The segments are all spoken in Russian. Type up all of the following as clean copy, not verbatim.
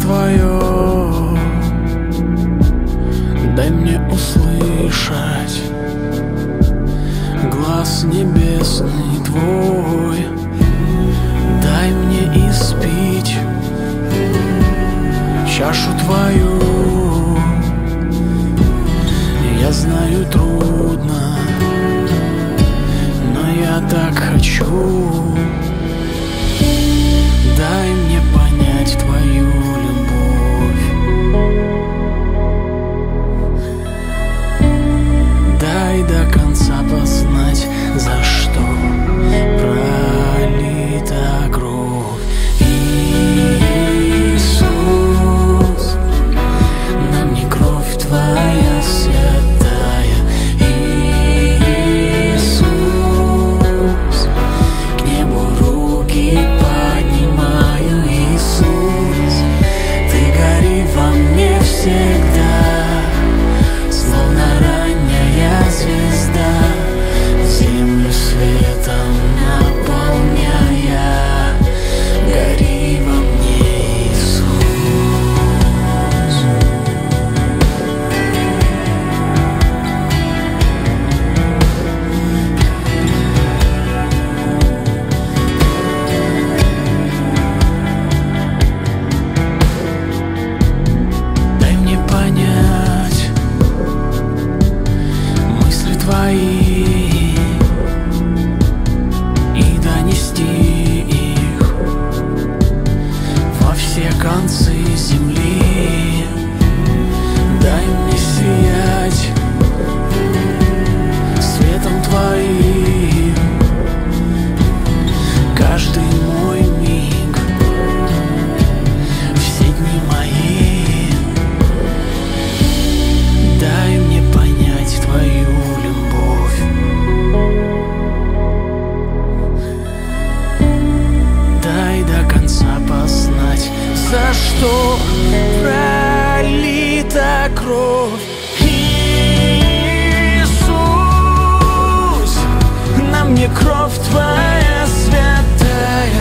твое, дай мне услышать глас небесный твой, дай мне испить чашу твою. Я знаю, трудно, но я так хочу. Дай мне понять твою любовь, дай до конца познать, за что пролита кровь. Иисус, нам не кровь твоя святая. Иисус, к небу руки поднимаю. Иисус, ты гори во мне всегда, словно ранняя звезда, землю светом наполняя. Гори во мне, Иисус. Дай мне понять мысли твои и донести их во все концы земли. Дай мне сиять светом твоим каждый мой миг, все дни мои. Дай мне понять твою любовь, дай до конца познать, за что пролита кровь. Иисус, на мне кровь твоя святая.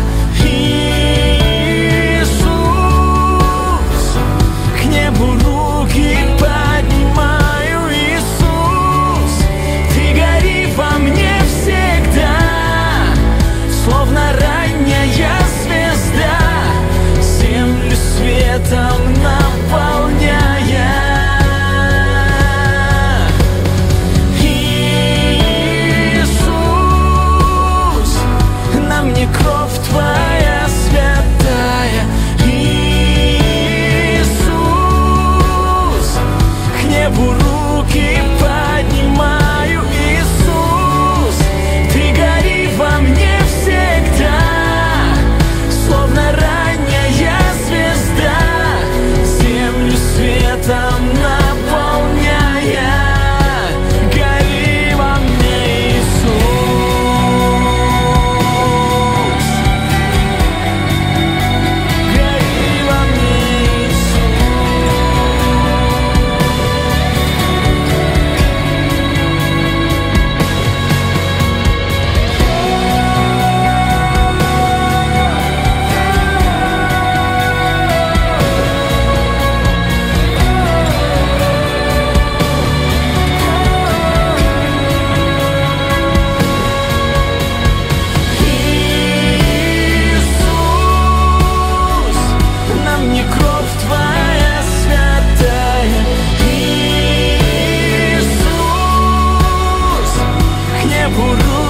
Иисус, к небу руки поднимаю. Иисус, ты гори во мне всегда, словно ранняя звезда, землю светом наполняя. Иисус, на мне кровь твоя святая. Иисус, к небу руки поднимаю. Иисус, ты гори во мне всегда, словно ранняя звезда, землю светом наполняя. Гори во мне, Иисус. Гори во мне, Иисус. Иисус, на мне кровь твоя святая. Иисус, к небу руки